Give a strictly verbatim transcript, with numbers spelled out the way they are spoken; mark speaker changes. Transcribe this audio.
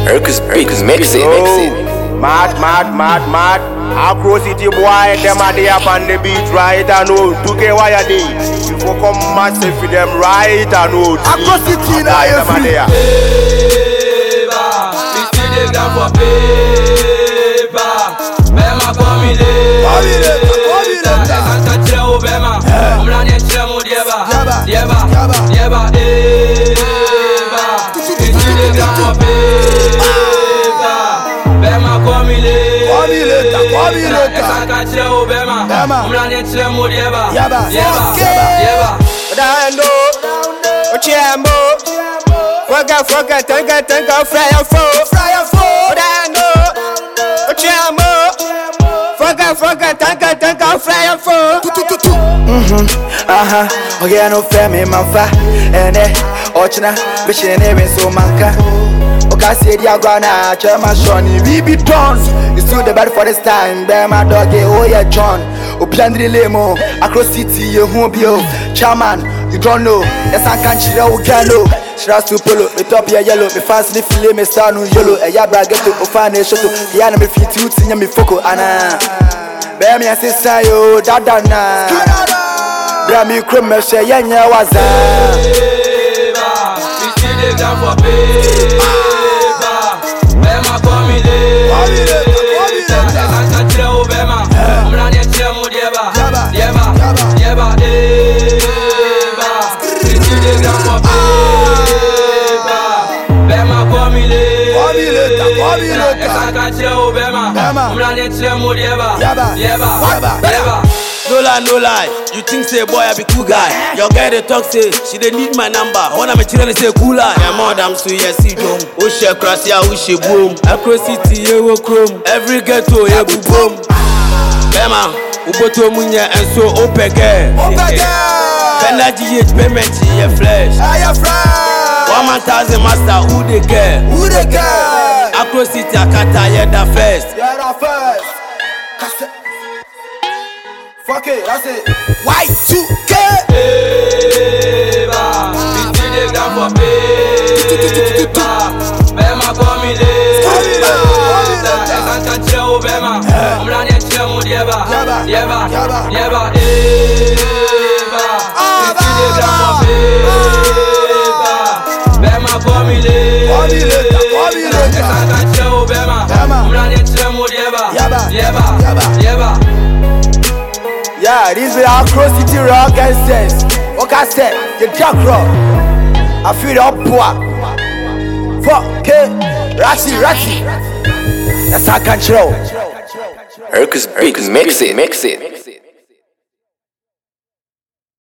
Speaker 1: Ercus Beats, mix it, mix it.
Speaker 2: Mad, mad, mad, mad. Across City boy, them are there up on the beat, right? I know. two K why are they? You go come massive for them, right? I know.
Speaker 3: Across City now, you free.
Speaker 4: Paper, we see the gun for paper. Bema komile,
Speaker 3: Komile, komile.
Speaker 4: Santa Cheo Bema, Omlane Chemo Dieba, Dieba, Dieba, Eba. We see the gun for paper. Bema komile,
Speaker 3: Komile, komile.
Speaker 4: Santa Cheo Bema, Omlane Chemo Dieba,
Speaker 3: Dieba,
Speaker 4: Dieba, Dieba.
Speaker 2: Dando, Ochembo, Forget, forget, think, think of fire for, fire for. Dando, Ochembo, Forget, forget, think, think of fire for.
Speaker 3: Mhm, aha, oge no fe me manfa, ene, ochina, bishe ne ben so manka. Oka se dia gwana, chema shoni, we be done. It's too the bad for this time, be my dog, oh yeah John. Opiandri lemo, across city, you won't be oh, chairman, you don't know. Yes I can't chill, oh gallo. Shras to polo, me top ya yellow, me fast ni file, me star no yellow. E ya brageto, ofane shoto, yana me fit you, tinya me foko, ana. Be me asisa yo, dada na. Bra mi krum me she yenya waza.
Speaker 4: We see the gun for paper. Bema komile, Santa Cheo Bema, Omlane Chemo Dieba, Dieba, Dieba, Eba. We see the gun for paper. Bema komile, Santa Cheo Bema, Omlane Chemo Dieba, Dieba, Dieba.
Speaker 5: No lie, no lie. You think say boy I be cool guy? Your girl they talk say she they need my number. When I'm a children say cool eye. Yeah, madam so yes see dom. Oh she crazy, oh she boom. Across city ye wo chrome. Every ghetto ye bu boom. Bema, uboto munye and so opege.
Speaker 3: Opege.
Speaker 5: Energy H payment ye flesh.
Speaker 3: Aya fresh.
Speaker 5: One man thousand master who they care.
Speaker 3: Who they care?
Speaker 5: Across city akata ye da first.
Speaker 3: Yeah, that first. Cassette. Fuck it, that's it. Y two K.
Speaker 4: Eba, we see the gun for paper. Bema komile, Santa Cheo Bema, Omlane Chemo Dieba, Dieba, Dieba, Eba. We see the gun for paper. Bema komile, Santa Cheo Bema, Omlane Chemo Dieba, Dieba, Dieba.
Speaker 3: Yeah, this is Across City rock and sense. What I said, you jack rock. I feel up boy. Fuck it, ratty, ratty. That's how I control.
Speaker 1: Ercus Beats, mix it, mix it.